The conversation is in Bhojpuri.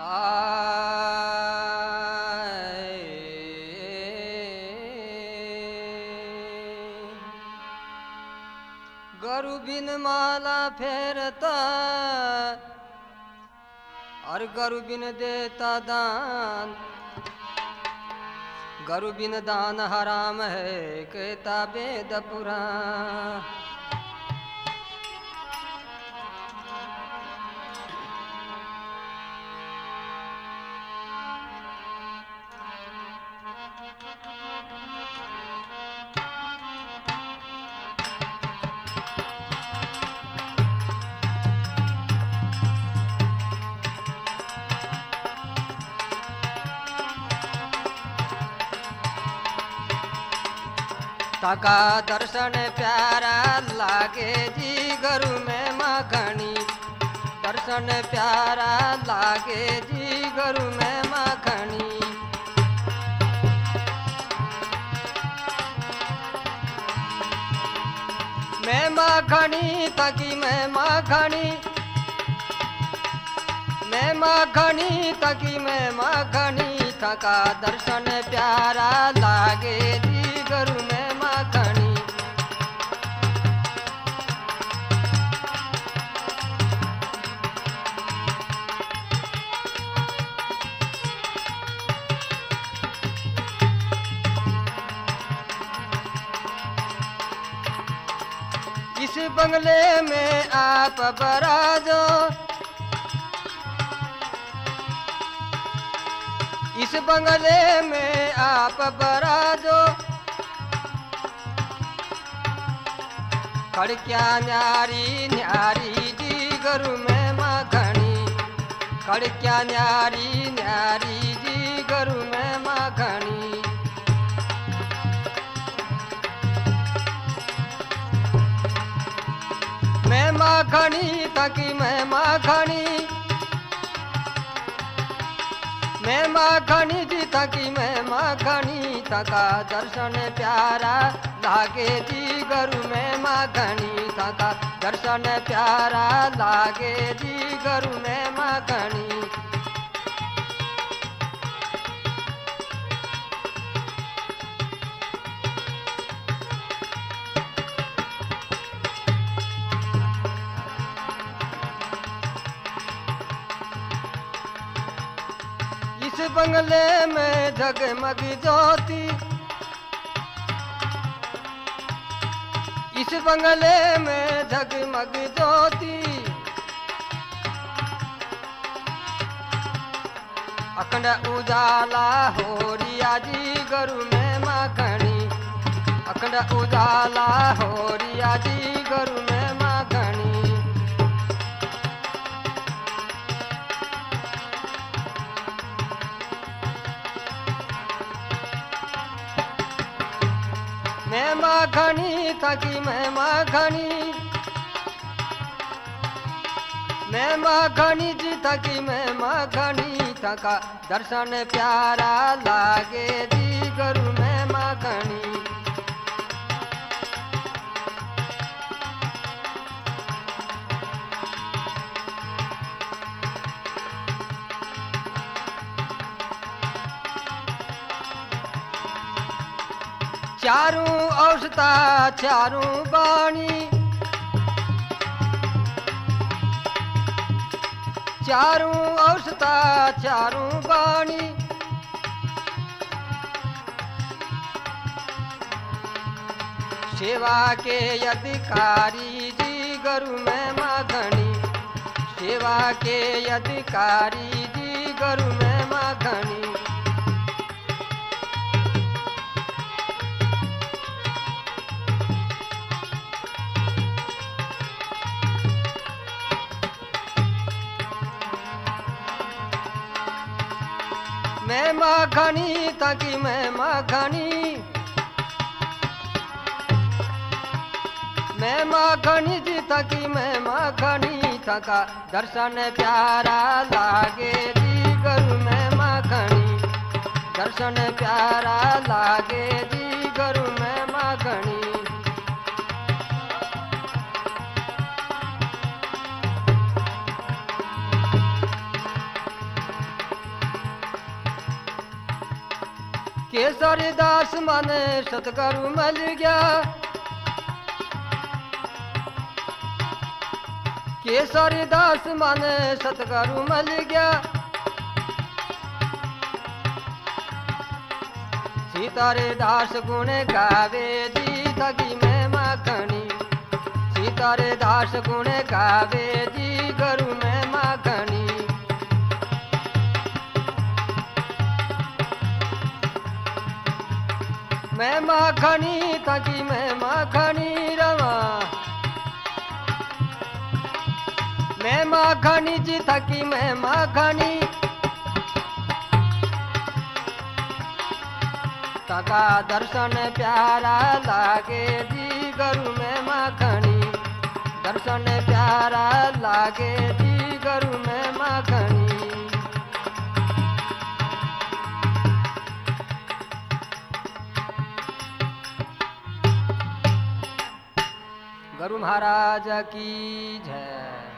गुरु बिन माला फेरता और गुरु बिन देता दान। गुरु बिन दान हराम है कहता वेद पुराण। ताका दर्शन प्यारा लागे जी गुरु में माखनी। दर्शन प्यारा लागे जी गुरु में माखनी। मैं माखनी तकी मैं माखनी। मैं माखनी तकी मैं माखनी। तका दर्शन प्यारा लागे जी गुरु में माखनी। इस बंगले में आप बराजो। इस बंगले में आप बराजो। खड़क्या न्यारी न्यारी जी गुरु में माखनी। खड़क्या न्यारी न्यारी जी गुरु में माखनी। मैं माखनी तकी मैं माखनी। मैं माखनी जी तकी मैं माखनी। तका दर्शन प्यारा लागे जी गुरु में माखनी। तका दर्शन प्यारा लागे जी गुरु में माखनी। इस बंगले में जगमग ज्योति। इस बंगले में जगमग ज्योति। अखंड उजाला हो रिया जी गुरु में माखनी। अखंड उजाला हो रिया जी गुरु में माखनी। मैं माखनी तकी मैं माखनी। मैं माखनी जी तकी मैं माखनी। तका दर्शन प्यारा लागे जी गुरु में माखनी। चारों औषता चारों बाणी। चारों औषता चारों बाणी। सेवा के अधिकारी जी गुरु में माखनी। सेवा के अधिकारी जी गुरु में माखनी। मैं माखनी तकी मैं माखनी। मैं माखनी जी तकी मैं माखनी। तका दर्शन प्यारा लागे जी गुरु में माखनी। दर्शन प्यारा लागे जी गुरु में माखनी। केसरी दास माने सतगुरु मिल गया, केसरी दास माने सतगुरु मिल गया। सीतारे दास गुण गावे जी थकी मैं माखनी, सीतारे दास गुण गावे जी गुरु मैं माखनी। मैं माखनी थकी मैं माखनी रवा, मैं माखनी जी थकी मैं माखनी। तका दर्शन प्यारा लागे जी गुरु मैं माखनी, दर्शन प्यारा लागे जी गुरु मैं माखनी। गुरु महाराज की जय।